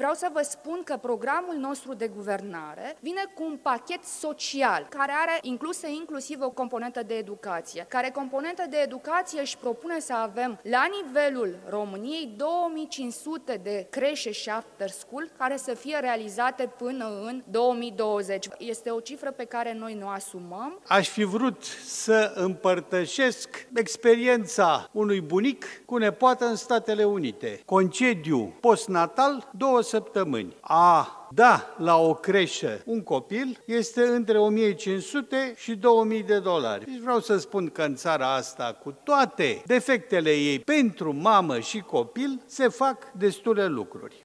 Vreau să vă spun că programul nostru de guvernare vine cu un pachet social care are inclusă inclusiv o componentă de educație, care componentă de educație își propune să avem la nivelul României 2500 de creșe și after school care să fie realizate până în 2020. Este o cifră pe care noi ne o asumăm. Aș fi vrut să împărtășesc experiența unui bunic cu nepoată în Statele Unite. Concediu postnatal 2 săptămâni. A da la o creșă un copil este între 1500 și 2000 de dolari. Deci vreau să spun că în țara asta, cu toate defectele ei, pentru mamă și copil, se fac destule lucruri.